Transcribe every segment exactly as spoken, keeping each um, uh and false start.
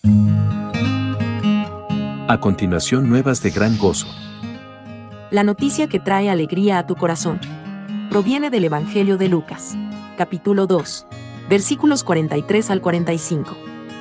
A continuación, nuevas de gran gozo. La noticia que trae alegría a tu corazón proviene del Evangelio de Lucas, capítulo dos, versículos cuarenta y tres al cuarenta y cinco.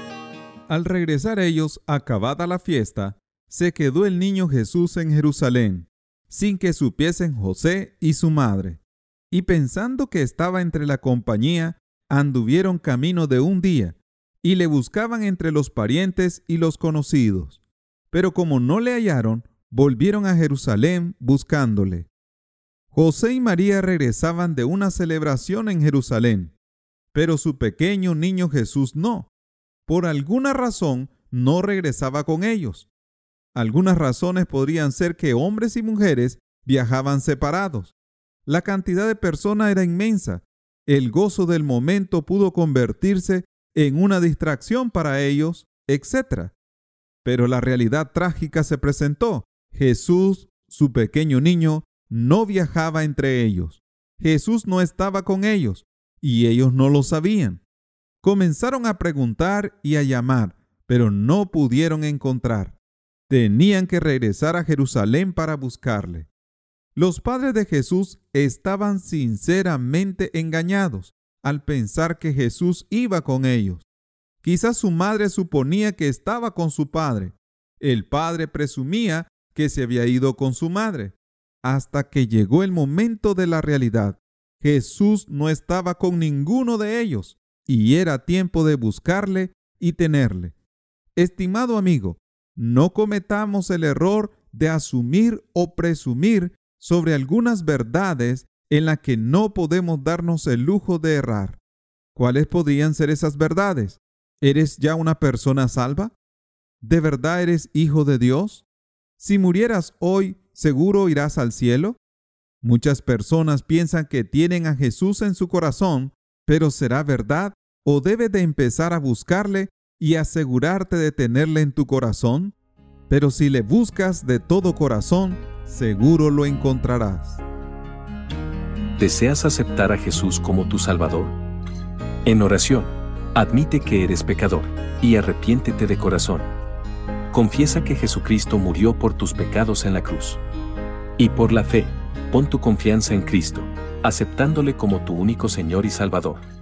Al regresar ellos, acabada la fiesta, se quedó el niño Jesús en Jerusalén, sin que supiesen José y su madre. Y pensando que estaba entre la compañía, anduvieron camino de un día, y le buscaban entre los parientes y los conocidos. Pero como no le hallaron, volvieron a Jerusalén buscándole. José y María regresaban de una celebración en Jerusalén, pero su pequeño niño Jesús no. Por alguna razón, no regresaba con ellos. Algunas razones podrían ser que hombres y mujeres viajaban separados. La cantidad de personas era inmensa. El gozo del momento pudo convertirse en una distracción para ellos, etcétera. Pero la realidad trágica se presentó. Jesús, su pequeño niño, no viajaba entre ellos. Jesús no estaba con ellos, y ellos no lo sabían. Comenzaron a preguntar y a llamar, pero no pudieron encontrar. Tenían que regresar a Jerusalén para buscarle. Los padres de Jesús estaban sinceramente engañados al pensar que Jesús iba con ellos. Quizás su madre suponía que estaba con su padre. El padre presumía que se había ido con su madre. Hasta que llegó el momento de la realidad. Jesús no estaba con ninguno de ellos y era tiempo de buscarle y tenerle. Estimado amigo, no cometamos el error de asumir o presumir sobre algunas verdades en las que no podemos darnos el lujo de errar. ¿Cuáles podrían ser esas verdades? ¿Eres ya una persona salva? ¿De verdad eres hijo de Dios? Si murieras hoy, ¿seguro irás al cielo? Muchas personas piensan que tienen a Jesús en su corazón, pero ¿será verdad o debes de empezar a buscarle y asegurarte de tenerle en tu corazón? Pero si le buscas de todo corazón, seguro lo encontrarás. ¿Deseas aceptar a Jesús como tu Salvador? En oración, admite que eres pecador y arrepiéntete de corazón. Confiesa que Jesucristo murió por tus pecados en la cruz. Y por la fe, pon tu confianza en Cristo, aceptándole como tu único Señor y Salvador.